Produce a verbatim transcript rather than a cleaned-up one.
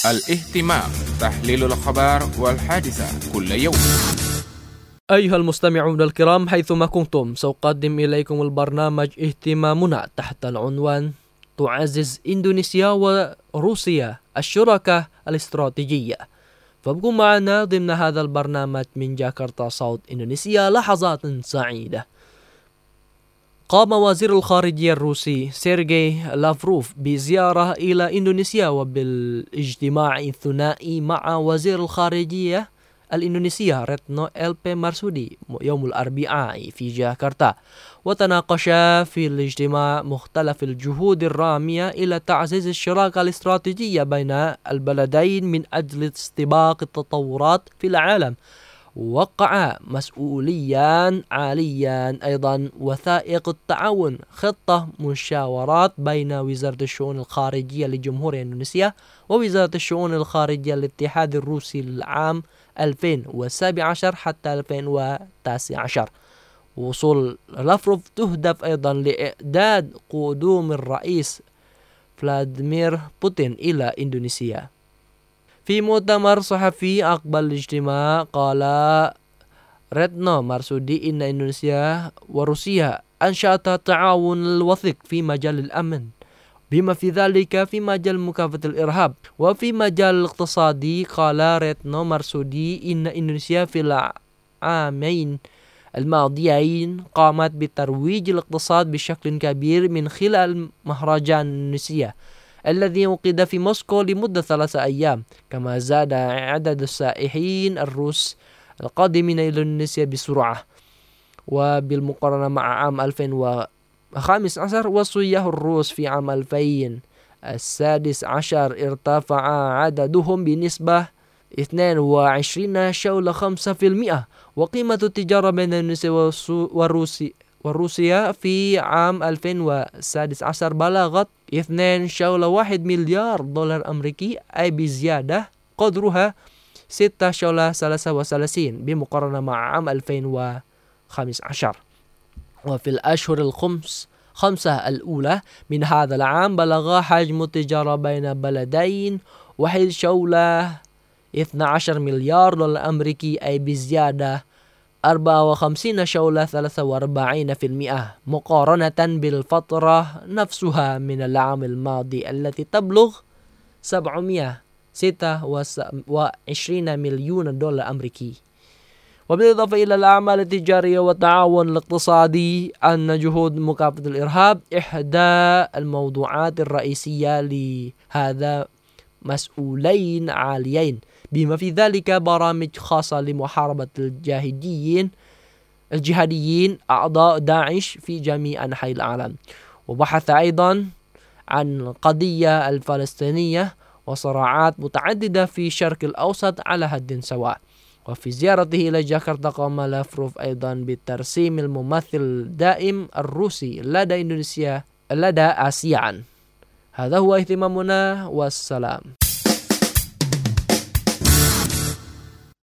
الاهتمام، تحليل الأخبار والحادثة كل يوم. أيها المستمعون الكرام حيثما كنتم، سأقدم إليكم البرنامج اهتمامنا تحت العنوان تعزز إندونيسيا وروسيا الشراكة الاستراتيجية. فابقوا معنا ضمن هذا البرنامج من جاكرتا صوت إندونيسيا. لحظات سعيدة. قام وزير الخارجية الروسي سيرغي لافروف بزيارة إلى إندونيسيا وبالاجتماع الثنائي مع وزير الخارجية الإندونيسية ريتنو إل بي مارسودي يوم الأربعاء في جاكرتا، وتناقشا في الاجتماع مختلف الجهود الرامية إلى تعزيز الشراكة الاستراتيجية بين البلدين من أجل استباق التطورات في العالم. وقع مسؤوليان عاليان أيضا وثائق التعاون، خطة مشاورات بين وزارة الشؤون الخارجية لجمهورية إندونيسيا ووزارة الشؤون الخارجية للاتحاد الروسي العام ألفين وسبعة عشر حتى ألفين وتسعة عشر. وصول لافروف تهدف أيضا لإعداد قدوم الرئيس فلاديمير بوتين إلى إندونيسيا. في مؤتمر صحفي أقبل الاجتماع، قال ريتنو مارسودي إن إندونيسيا وروسيا أنشأتا تعاون الوثيق في مجال الأمن، بما في ذلك في مجال مكافحة الإرهاب. وفي مجال الاقتصادي قال ريتنو مارسودي إن إندونيسيا في العامين الماضيين قامت بترويج الاقتصاد بشكل كبير من خلال مهرجان إندونيسيا الذي عقد في موسكو لمدة ثلاثة أيام، كما زاد عدد السائحين الروس القادمين إلى إندونيسيا بسرعة. وبالمقارنة مع عام ألفين وخمسة عشر والسياح الروس في عام ألفين وسادس عشر ارتفع عددهم بنسبة اثنين وعشرين فاصلة خمسة بالمئة. وقيمة التجارة بين إندونيسيا والروسيا وروسيا في عام ألفين وسادس عشر بلغت اثنين فاصلة واحد مليار دولار أمريكي، أي بزيادة قدرها ستة فاصلة ثلاثة وثلاثين بمقارنة مع عام ألفين وخمسة عشر. وفي الأشهر الخمس خمسة الأولى من هذا العام بلغ حجم التجارة بين البلدين واحد فاصلة اثني عشر مليار دولار أمريكي، أي بزيادة أربعة وخمسين فاصلة ثلاثة وأربعين بالمئة مقارنة بالفترة نفسها من العام الماضي التي تبلغ سبعمئة وستة وعشرين مليون دولار أمريكي. وبالإضافة إلى الأعمال التجارية والتعاون الاقتصادي، أن جهود مكافحة الإرهاب إحدى الموضوعات الرئيسية لهذا مسؤولين عاليين، بما في ذلك برامج خاصة لمحاربة الجاهديين الجهاديين أعضاء داعش في جميع أنحاء العالم. وبحث أيضا عن القضية الفلسطينية وصراعات متعددة في الشرق الأوسط على حد سواء. وفي زيارته إلى جاكرتا قام لافروف أيضا بترسيم الممثل الدائم الروسي لدى إندونيسيا لدى آسيان. هذا هو اهتمامنا، والسلام.